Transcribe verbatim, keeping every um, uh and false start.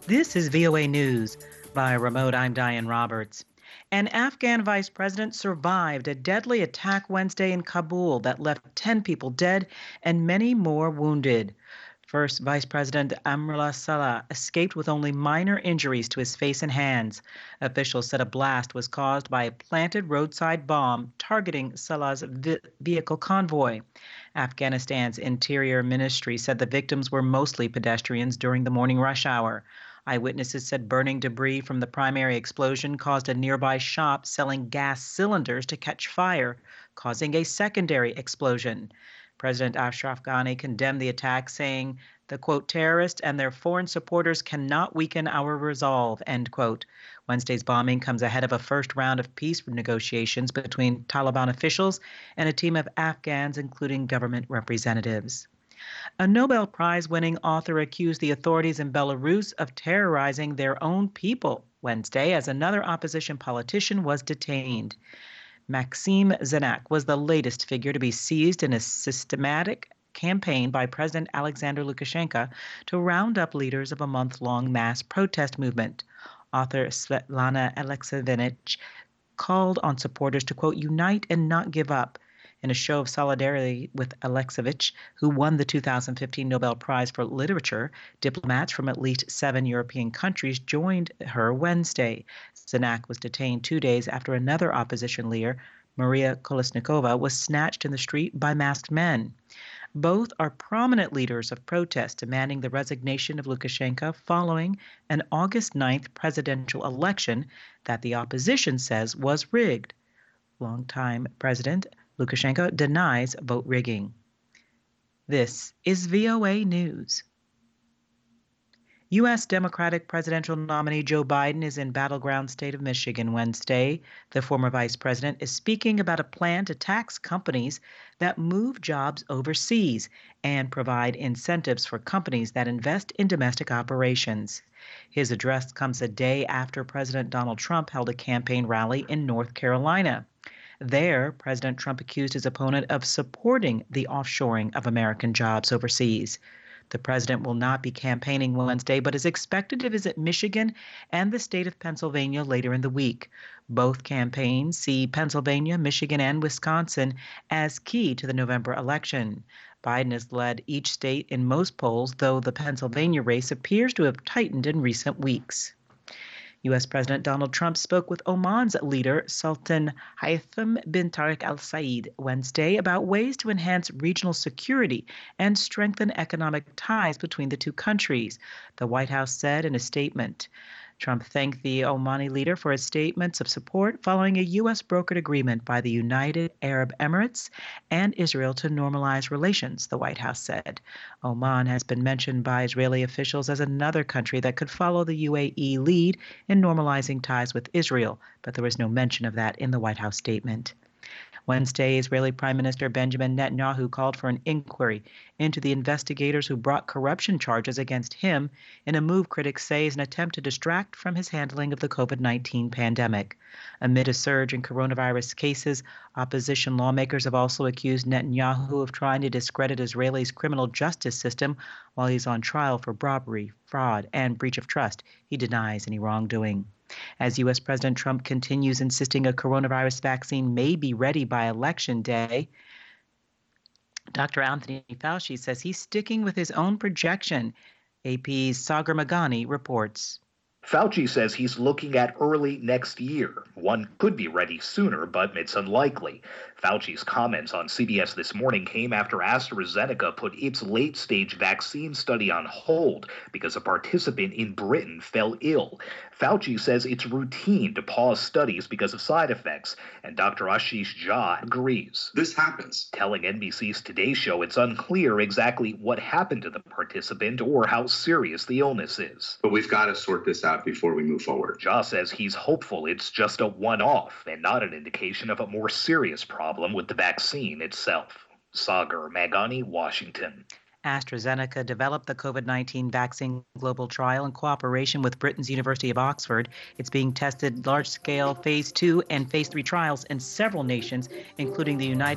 This is V O A News. By remote, I'm Diane Roberts. An Afghan vice president survived a deadly attack Wednesday in Kabul that left ten people dead and many more wounded. First Vice President Amrullah Saleh escaped with only minor injuries to his face and hands. Officials said a blast was caused by a planted roadside bomb targeting Saleh's vi- vehicle convoy. Afghanistan's Interior Ministry said the victims were mostly pedestrians during the morning rush hour. Eyewitnesses said burning debris from the primary explosion caused a nearby shop selling gas cylinders to catch fire, causing a secondary explosion. President Ashraf Ghani condemned the attack, saying the, quote, terrorists and their foreign supporters cannot weaken our resolve, end quote. Wednesday's bombing comes ahead of a first round of peace negotiations between Taliban officials and a team of Afghans, including government representatives. A Nobel Prize-winning author accused the authorities in Belarus of terrorizing their own people Wednesday as another opposition politician was detained. Maxim Zenak was the latest figure to be seized in a systematic campaign by President Alexander Lukashenko to round up leaders of a month-long mass protest movement. Author Svetlana Alexievich called on supporters to, quote, unite and not give up. In a show of solidarity with Alexievich, who won the two thousand fifteen Nobel Prize for Literature, diplomats from at least seven European countries joined her Wednesday. Zenak was detained two days after another opposition leader, Maria Kolesnikova, was snatched in the street by masked men. Both are prominent leaders of protest demanding the resignation of Lukashenko following an August ninth presidential election that the opposition says was rigged. Longtime President Lukashenko denies vote rigging. This is V O A News. U S Democratic presidential nominee Joe Biden is in battleground state of Michigan Wednesday. The former vice president is speaking about a plan to tax companies that move jobs overseas and provide incentives for companies that invest in domestic operations. His address comes a day after President Donald Trump held a campaign rally in North Carolina. There, President Trump accused his opponent of supporting the offshoring of American jobs overseas. The president will not be campaigning Wednesday, but is expected to visit Michigan and the state of Pennsylvania later in the week. Both campaigns see Pennsylvania, Michigan, and Wisconsin as key to the November election. Biden has led each state in most polls, though the Pennsylvania race appears to have tightened in recent weeks. U S President Donald Trump spoke with Oman's leader, Sultan Haytham bin Tariq Al Said, Wednesday about ways to enhance regional security and strengthen economic ties between the two countries, the White House said in a statement. Trump thanked the Omani leader for his statements of support following a U S brokered agreement by the United Arab Emirates and Israel to normalize relations, the White House said. Oman has been mentioned by Israeli officials as another country that could follow the U A E lead in normalizing ties with Israel, but there was no mention of that in the White House statement. Wednesday, Israeli Prime Minister Benjamin Netanyahu called for an inquiry into the investigators who brought corruption charges against him in a move critics say is an attempt to distract from his handling of the COVID nineteen pandemic. Amid a surge in coronavirus cases, opposition lawmakers have also accused Netanyahu of trying to discredit Israel's criminal justice system while he's on trial for robbery, fraud, and breach of trust. He denies any wrongdoing. As U S President Trump continues insisting a coronavirus vaccine may be ready by Election Day, Doctor Anthony Fauci says he's sticking with his own projection. A P's Sagar Meghani reports. Fauci says he's looking at early next year. One could be ready sooner, but it's unlikely. Fauci's comments on C B S This Morning came after AstraZeneca put its late-stage vaccine study on hold because a participant in Britain fell ill. Fauci says it's routine to pause studies because of side effects, and Doctor Ashish Jha agrees. This happens. Telling N B C's Today Show it's unclear exactly what happened to the participant or how serious the illness is. But we've got to sort this out before we move forward. Jha says he's hopeful it's just a one-off and not an indication of a more serious problem with the vaccine itself. Sagar Meghani, Washington. AstraZeneca developed the COVID nineteen vaccine global trial in cooperation with Britain's University of Oxford. It's being tested large-scale phase two and phase three trials in several nations, including the United